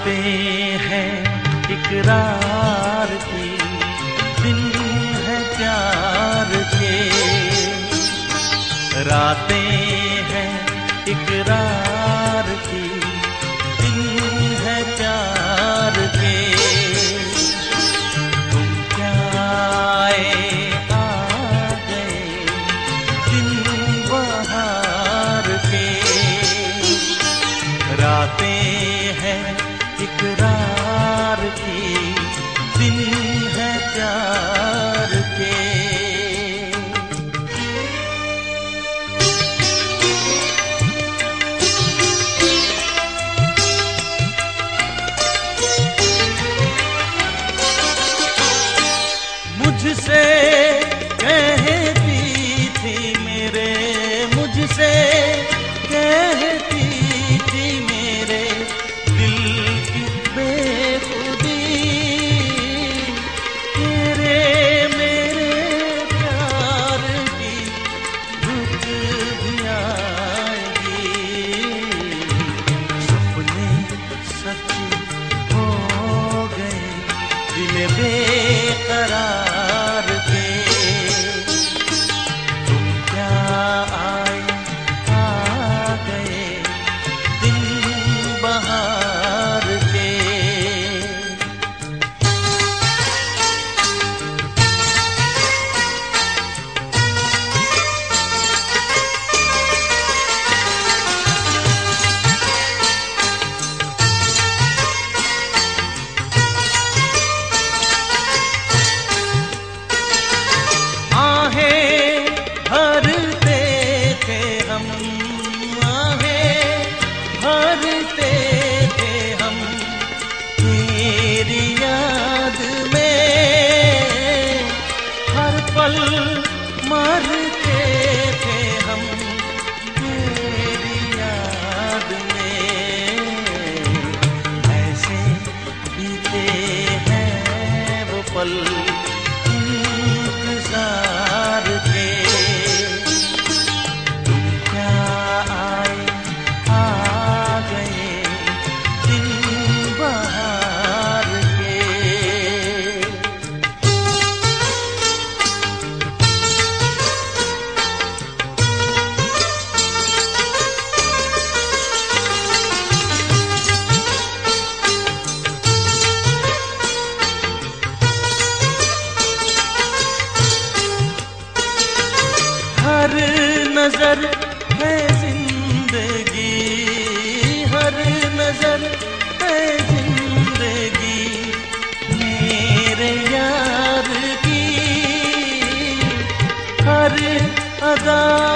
रातें हैं इकरार की, दिन है प्यार के। रातें हैं इकरार की, दिन है प्यार के। तुम क्या आए आ गए दिन बहार के। रातें हैं इकरार की, दिन है प्यार के। मुझसे कहती थी मेरे, मुझसे कहती थी मेरे दिल की बेखुदी। तेरे मेरे प्यार की रुत भी आएगी। सपने सच हो गए दिल बेकरार के। तुम क्या आए आ गए दिन बहार के। भरते थे हम, आहें भरते थे हम तेरी याद में। हर पल मरते थे हम तेरी याद में। ऐसे बीते हैं वो पल इंतजार के। हर नजर है जिंदगी, हर नजर है जिंदगी मेरे यार की। हर अदा